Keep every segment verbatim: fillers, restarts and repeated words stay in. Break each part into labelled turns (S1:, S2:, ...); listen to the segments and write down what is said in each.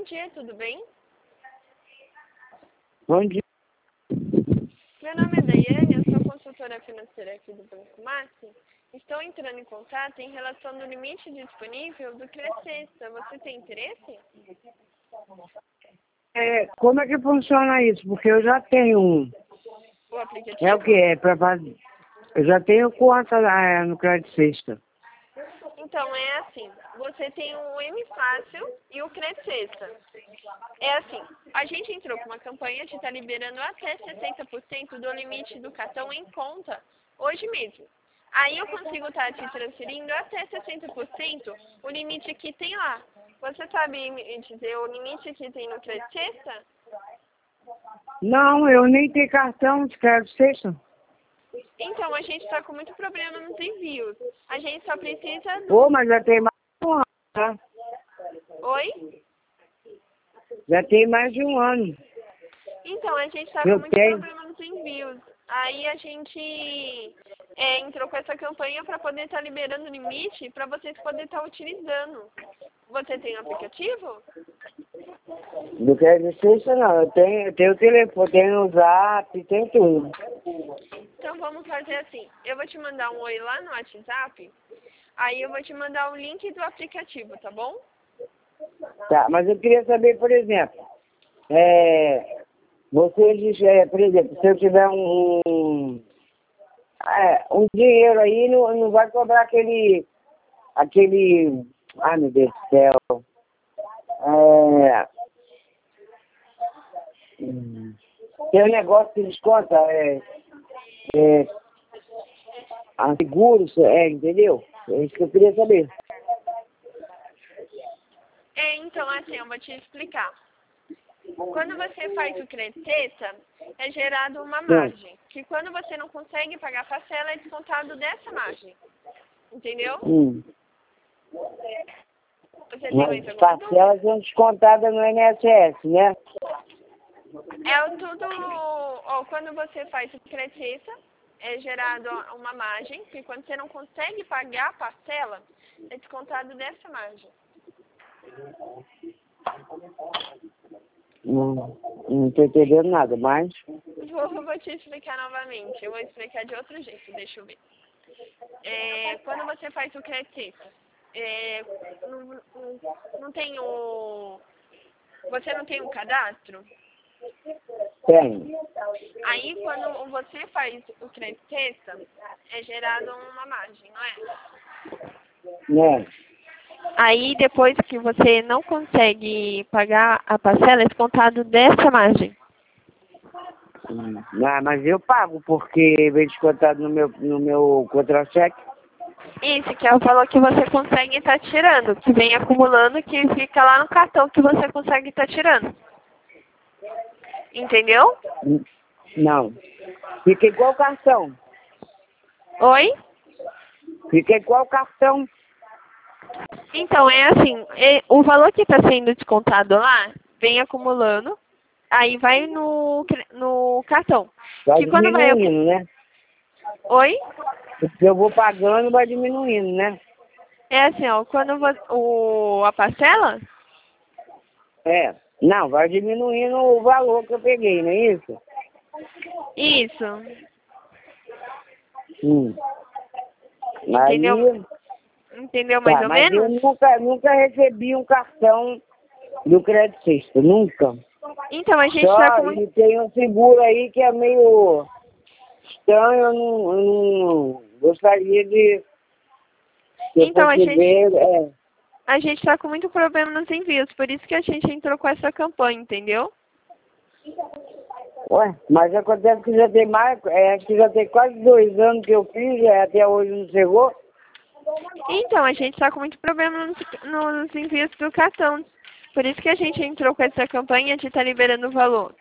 S1: dia, tudo bem?
S2: Bom dia.
S1: Meu nome é Daiane, eu sou consultora financeira aqui do Banco Macri. Estou entrando em contato em relação ao limite disponível do Crescesta. Você tem interesse?
S2: É, como é que funciona isso? Porque eu já tenho um.
S1: O aplicativo?
S2: É o que? É para fazer. Eu já tenho conta lá é, no Crédito Sexta.
S1: Então, é assim, você tem o M Fácil e o Crescesta. É assim, a gente entrou com uma campanha de estar liberando até sessenta por cento do limite do cartão em conta, hoje mesmo. Aí eu consigo estar te transferindo até sessenta por cento o limite que tem lá. Você sabe me dizer o limite que tem no Crescesta?
S2: Não, eu nem tenho cartão de Crédito Sexta.
S1: Então, a gente está com muito problema nos envios. A gente só precisa do...
S2: Pô, mas já tem mais de um ano, tá?
S1: Oi?
S2: Já tem mais de um ano.
S1: Então, a gente está com
S2: Eu
S1: muito
S2: tenho.
S1: problema nos envios. Aí a gente é, entrou com essa campanha para poder estar liberando o limite para vocês poderem estar utilizando. Você tem um aplicativo?
S2: Do Crédito Sexta não, eu tenho, eu tenho o telefone, tenho o Zap, tenho tudo.
S1: Então vamos fazer assim. Eu vou te mandar um oi lá no WhatsApp. Aí eu vou te mandar o link do aplicativo, tá bom?
S2: Tá, mas eu queria saber, por exemplo, é, vocês, é, por exemplo, se eu tiver um, um, é, um dinheiro aí, não, não vai cobrar aquele, aquele, ai meu Deus do céu, é, hum, tem um negócio que desconta, é, é, a seguros, é, entendeu? É isso que eu queria saber.
S1: É, então assim, eu vou te explicar. Quando você faz o Crescesta, é gerado uma margem, que quando você não consegue pagar a parcela, é descontado dessa margem. Entendeu?
S2: Hum.
S1: Você tem mais
S2: As
S1: alguma dúvida?
S2: parcelas são descontadas no I N S S, né?
S1: É o tudo, ó, quando você faz o Crescesta, é gerado uma margem, que quando você não consegue pagar a parcela, é descontado dessa margem.
S2: Não, não tô entendendo nada, mas...
S1: Vou, vou te explicar novamente, eu vou explicar de outro jeito, deixa eu ver. É, quando você faz o Crescesta, é, não, não, não tem o... Você não tem um cadastro?
S2: Tem.
S1: Aí, quando você faz o Crescesta, é gerado uma margem, não é?
S2: Né?
S1: Aí, depois que você não consegue pagar a parcela, é descontado dessa margem.
S2: Hum. Ah, mas eu pago, porque vem descontado no meu, no meu contra-cheque.
S1: Isso, que é o valor que você consegue estar tirando, que vem acumulando, que fica lá no cartão que você consegue estar tirando. Entendeu?
S2: Hum. Não. Fica igual cartão.
S1: Oi?
S2: Fica igual cartão.
S1: Então, é assim, é, o valor que está sendo descontado lá, vem acumulando, aí vai no, no cartão.
S2: Vai
S1: Que quando vai...
S2: diminuindo, né?
S1: Oi?
S2: Porque eu vou pagando, vai diminuindo, né?
S1: É assim, ó, quando vo- o, a parcela,
S2: É. Não, vai diminuindo o valor que eu peguei, não é isso?
S1: isso,
S2: Hum.
S1: entendeu?
S2: Aí,
S1: Entendeu mais
S2: tá,
S1: ou
S2: mas eu
S1: menos?
S2: nunca, nunca recebi um cartão do Crédito Sexta, nunca.
S1: Então, a gente está com
S2: Só,
S1: muito...
S2: e tem um seguro aí que é meio estranho, eu não, eu não gostaria de, se eu
S1: Então, a
S2: fosse
S1: gente
S2: ver, é,
S1: a gente está com muito problema nos envios, por isso que a gente entrou com essa campanha, entendeu?
S2: ué, mas acontece que já tem mais, é, acho que já tem quase dois anos que eu fiz, é, até hoje não chegou.
S1: Então, a gente está com muito problema nos, nos envios do cartão, por isso que a gente entrou com essa campanha de estar liberando o valor.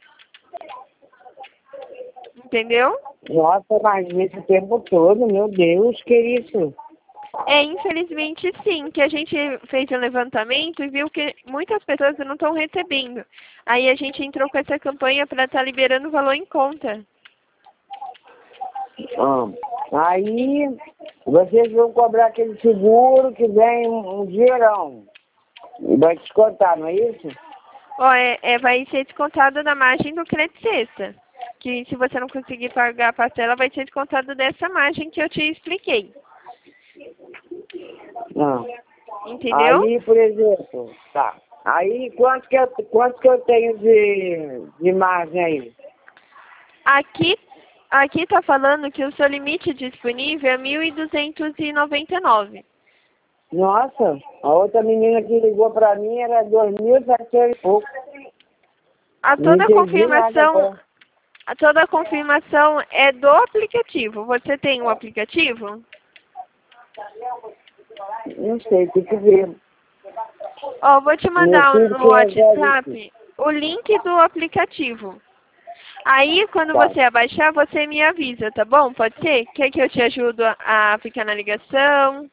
S1: Entendeu?
S2: Nossa, mas nesse tempo todo, meu Deus, que isso?
S1: É, infelizmente sim, que a gente fez um levantamento e viu que muitas pessoas não estão recebendo. Aí a gente entrou com essa campanha para estar liberando o valor em conta.
S2: Ah, aí vocês vão cobrar aquele seguro que vem um, um dinheirão. Vai descontar, não é isso?
S1: Ó, é, é, vai ser descontado da margem do crédito sexta. Que se você não conseguir pagar a parcela, vai ser descontado dessa margem que eu te expliquei.
S2: Não.
S1: Entendeu?
S2: Aí, por exemplo, tá. Aí, quanto que eu, quanto que eu tenho de, de margem aí?
S1: Aqui, aqui tá falando que o seu limite disponível é mil duzentos e noventa e nove.
S2: Nossa, a outra menina que ligou pra mim era dois mil e setecentos e pouco.
S1: A
S2: Não
S1: toda a
S2: entendi nada
S1: confirmação,
S2: agora.
S1: a toda a confirmação é do aplicativo. Você tem um aplicativo?
S2: Não sei, tem que ver.
S1: Ó, vou te
S2: Meu
S1: mandar
S2: filho
S1: no
S2: que resolve isso.
S1: WhatsApp o link do aplicativo. Aí, quando
S2: Tá.
S1: você abaixar, você me avisa, tá bom? Pode ser? Quer que eu te ajude a a ficar na ligação?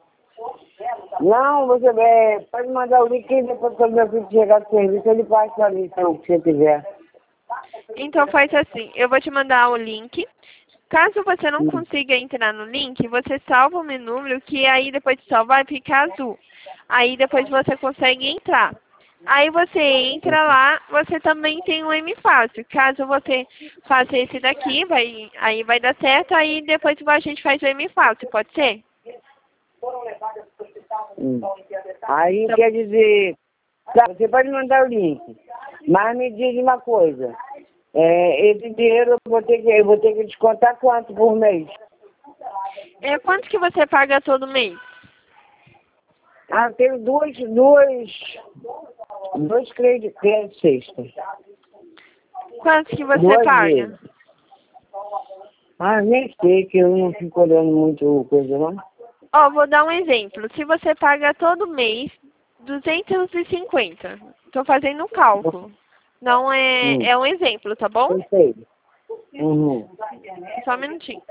S2: Não, você é, pode mandar o link e depois quando meu filho chegar do serviço, ele passa pra mim, então, se você tiver.
S1: Então faz assim, eu vou te mandar o link. Caso você não consiga entrar no link, você salva o meu número, que aí depois de salvar fica azul. Aí depois você consegue entrar. Aí você entra lá, você também tem um M fácil. Caso você faça esse daqui, vai, aí vai dar certo, aí depois a gente faz o M fácil, pode ser?
S2: Hum. Aí
S1: Tá.
S2: quer dizer, tá, você pode mandar o link, mas me diz uma coisa, é, esse dinheiro eu vou, ter que, eu vou ter que descontar quanto por mês?
S1: É, quanto que você paga todo mês?
S2: Ah, eu tenho duas, duas, dois créditos crédito sextas.
S1: Quanto que você
S2: Duas
S1: paga?
S2: vezes. Ah, nem sei, que eu não fico olhando muito coisa, não.
S1: Ó, vou dar um exemplo. Se você paga todo mês duzentos e cinquenta, estou fazendo um cálculo. Não é,
S2: Hum.
S1: é um exemplo, tá bom?
S2: Eu sei. Uhum.
S1: Só um minutinho.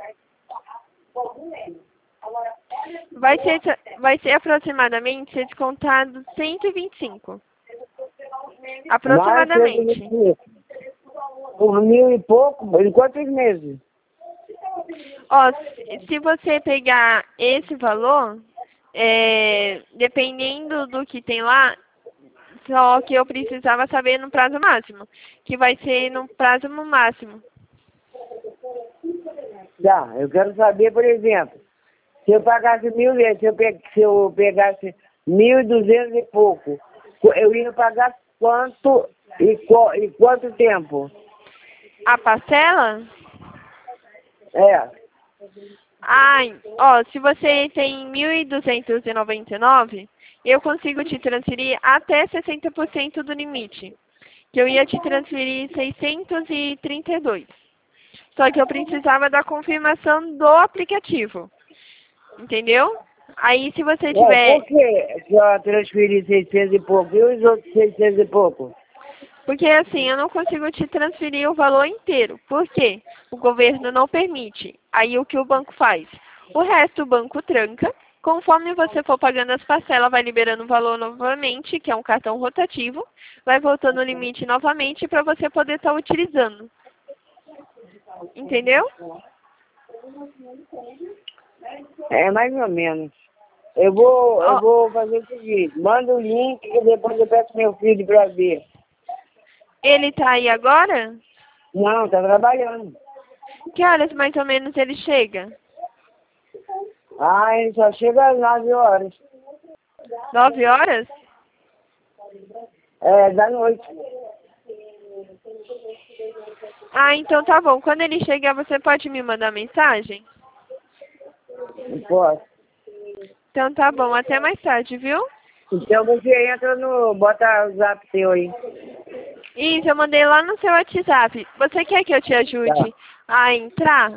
S1: Vai ser, vai ser aproximadamente ser descontado cento e vinte e cinco. Aproximadamente.
S2: Mais por mil e pouco, em quantos meses?
S1: Ó, se, se você pegar esse valor, é, dependendo do que tem lá, só que eu precisava saber no prazo máximo, que vai ser no prazo máximo.
S2: Tá, eu quero saber, por exemplo, se eu pagasse mil vezes, se eu, pe se eu pegasse mil e duzentos e pouco, eu ia pagar quanto e, qu e quanto tempo?
S1: A parcela?
S2: É.
S1: Ai, ó, se você tem mil duzentos e noventa e nove, eu consigo te transferir até sessenta por cento do limite. Que eu ia te transferir seiscentos e trinta e dois. Só que eu precisava da confirmação do aplicativo. Entendeu? Aí se você tiver...
S2: É, por que que eu transferi seiscentos e pouco e os outros seiscentos e pouco?
S1: Porque assim, eu não consigo te transferir o valor inteiro. Por quê? O governo não permite. Aí o que o banco faz? O resto o banco tranca. Conforme você for pagando as parcelas, vai liberando o valor novamente, que é um cartão rotativo. Vai voltando o limite novamente para você poder estar utilizando. Entendeu?
S2: É, mais ou menos. Eu vou, eu
S1: Ó,
S2: vou fazer o seguinte, manda o link e depois eu peço meu filho para ver.
S1: ele tá aí agora?
S2: Não, tá trabalhando.
S1: Que horas mais ou menos ele chega?
S2: Ah, ele só chega às nove horas.
S1: Nove horas?
S2: É, da noite.
S1: Ah, então tá bom. Quando ele chegar, você pode me mandar mensagem?
S2: Não posso.
S1: Então tá bom. Até mais tarde, viu?
S2: Então você entra no... Bota o zap teu aí.
S1: Isso, eu mandei lá no seu WhatsApp. Você quer que eu te ajude
S2: Tá.
S1: a entrar?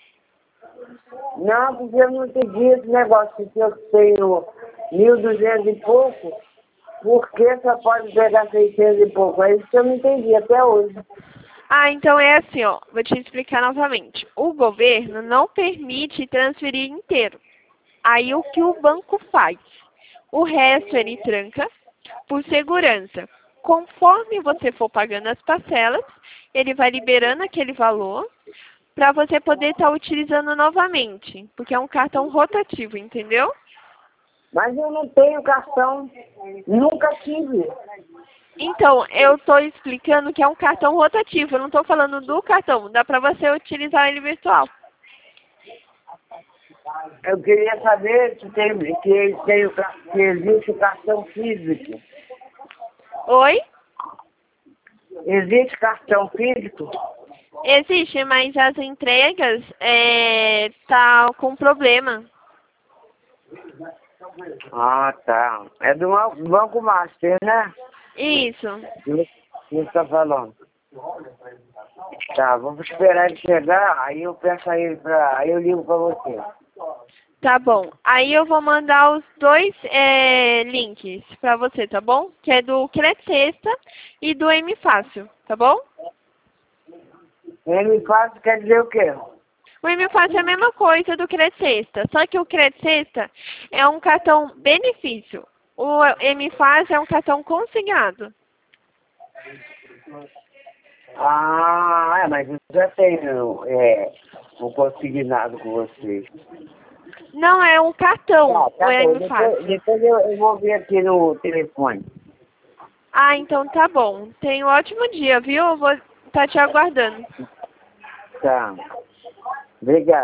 S2: Não, porque eu não entendi esse negócio. Se eu tenho mil e duzentos e pouco, por que só pode pegar seiscentos e pouco? É isso que eu não entendi até hoje.
S1: Ah, então é assim, ó. Vou te explicar novamente. O governo não permite transferir inteiro. Aí o que o banco faz? O resto ele tranca por segurança. Conforme você for pagando as parcelas, ele vai liberando aquele valor para você poder estar utilizando novamente. Porque é um cartão rotativo, entendeu?
S2: Mas eu não tenho cartão, nunca tive.
S1: Então, eu estou explicando que é um cartão rotativo, eu não estou falando do cartão. Dá para você utilizar ele virtual.
S2: Eu queria saber se, tem, que, tem, o ca- se existe o cartão físico.
S1: Oi?
S2: Existe cartão físico?
S1: Existe, mas as entregas é, tá com problema.
S2: Ah, tá. É do Ban- Banco Master, né?
S1: Isso.
S2: Você está falando. Tá, vamos esperar ele chegar, aí eu peço a ele pra. Aí eu ligo pra você.
S1: Tá bom. Aí eu vou mandar os dois é, links pra você, tá bom? Que é do Crescesta e do M Fácil, tá bom?
S2: Ele faz quer dizer o quê?
S1: O M Fácil é a mesma coisa do Crescesta, só que o Crescesta é um cartão benefício. O M Fácil é um cartão consignado.
S2: Ah, é, mas eu já tenho é, um consignado com vocês.
S1: Não, é um cartão,
S2: Tá, tá
S1: o
S2: bom.
S1: M Fácil.
S2: Depois, depois eu, eu vou ver aqui no telefone.
S1: Ah, então tá bom. Tenha um ótimo dia, viu? Eu vou estar te aguardando.
S2: Tá. Obrigado.